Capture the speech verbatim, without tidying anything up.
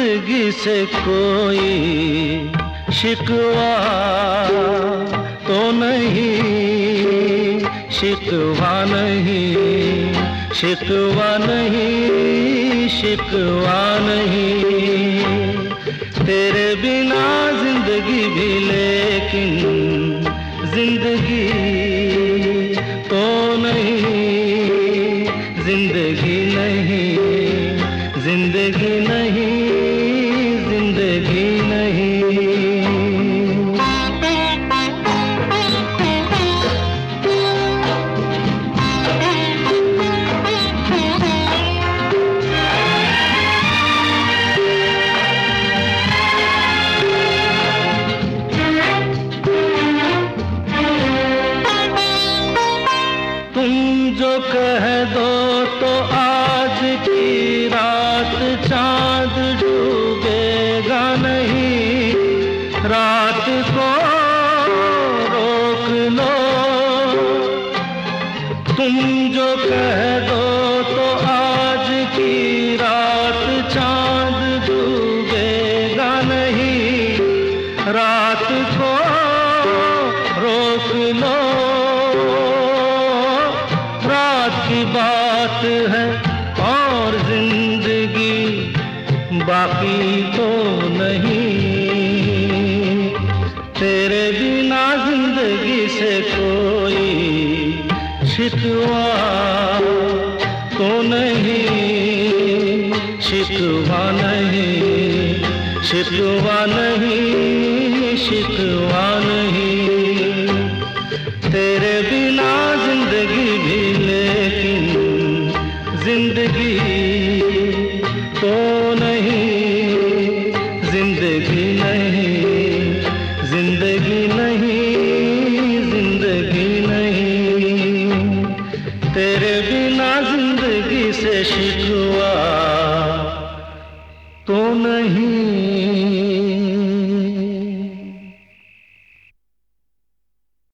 जिंदगी से कोई शिकवा तो नहीं, शिकवा नहीं, शिकवा नहीं, शिकवा नहीं। तेरे बिना जिंदगी भी लेकिन जिंदगी तो नहीं, जिंदगी नहीं, जिंदगी नहीं, जिंदगी नहीं। तुम जो कह दो तो आज की रात चांद डूबेगा नहीं, रात को रोक लो। तुम जो कह दो तो आज की रात चांद डूबेगा नहीं, रात को रोक लो। की बात है और जिंदगी बाकी तो नहीं। तेरे बिना जिंदगी से कोई शिकवा तो नहीं, शिकवा नहीं, शिकवा नहीं, शिकवा नहीं। तेरे बिना जिंदगी भी लेकिन जिंदगी तो नहीं, जिंदगी नहीं, जिंदगी नहीं, जिंदगी नहीं। तेरे बिना जिंदगी से शिकवा